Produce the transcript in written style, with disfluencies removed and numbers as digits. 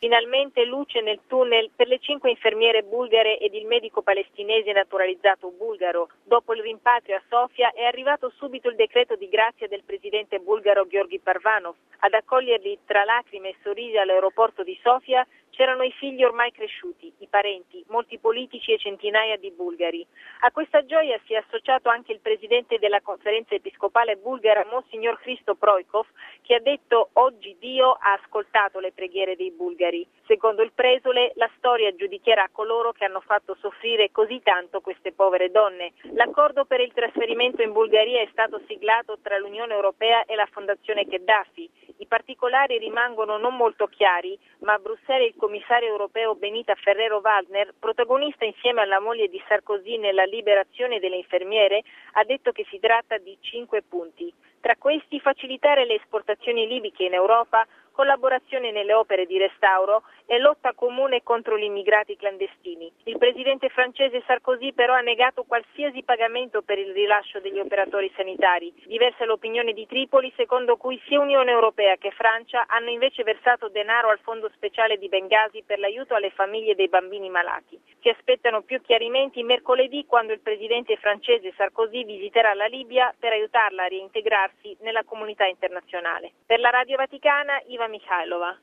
Finalmente luce nel tunnel per le 5 infermiere bulgare ed il medico palestinese naturalizzato bulgaro. Dopo il rimpatrio a Sofia è arrivato subito il decreto di grazia del presidente bulgaro Giorgi Parvanov. Ad accoglierli tra lacrime e sorrisi all'aeroporto di Sofia c'erano i figli ormai cresciuti, i parenti, molti politici e centinaia di bulgari. A questa gioia si è associato anche il presidente della conferenza episcopale bulgara, Monsignor Hristo Projkov, che ha detto: oggi Dio ha ascoltato le preghiere dei bulgari. Secondo il presole, la storia giudicherà coloro che hanno fatto soffrire così tanto queste povere donne. L'accordo per il trasferimento in Bulgaria è stato siglato tra l'Unione Europea e la Fondazione Gheddafi. I particolari rimangono non molto chiari, ma a Bruxelles il commissario europeo Benita Ferrero-Waldner, protagonista insieme alla moglie di Sarkozy nella liberazione delle infermiere, ha detto che si tratta di 5 punti. Tra questi, facilitare le esportazioni libiche in Europa, collaborazione nelle opere di restauro e lotta comune contro gli immigrati clandestini. Il presidente francese Sarkozy però ha negato qualsiasi pagamento per il rilascio degli operatori sanitari. Diversa l'opinione di Tripoli, secondo cui sia Unione Europea che Francia hanno invece versato denaro al fondo speciale di Bengasi per l'aiuto alle famiglie dei bambini malati. Si aspettano più chiarimenti mercoledì, quando il presidente francese Sarkozy visiterà la Libia per aiutarla a reintegrarsi nella comunità internazionale. Per la Radio Vaticana, Iva Mihailova.